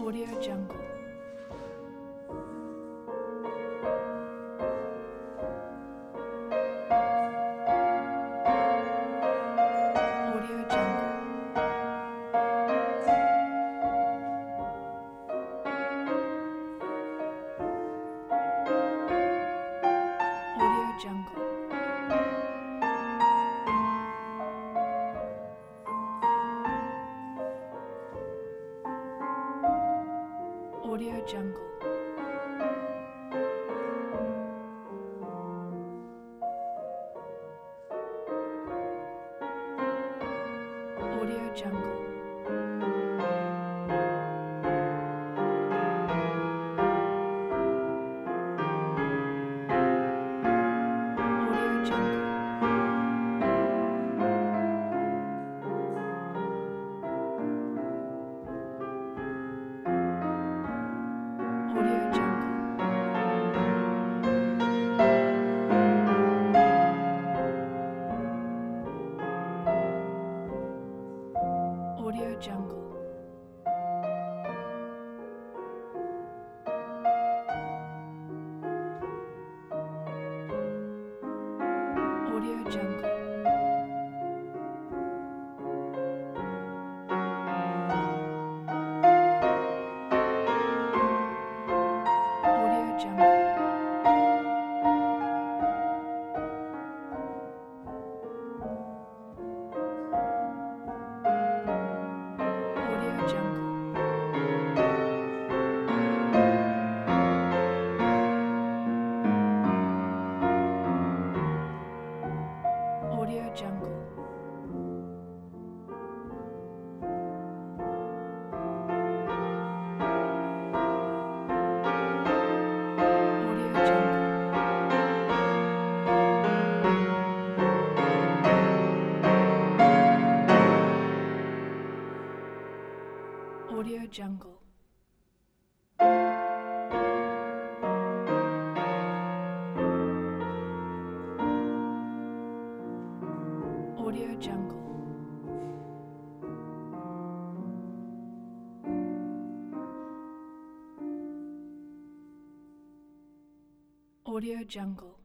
Audio Jungle. Audio Jungle. Audio Jungle. Audio Jungle. Audio Jungle. Audio Jungle. Audio Jungle. Audio Jungle. Audio Jungle. Audio Jungle. Audio Jungle. Audio Jungle. Audio Jungle. Audio Jungle. Audio Jungle. Audio Jungle.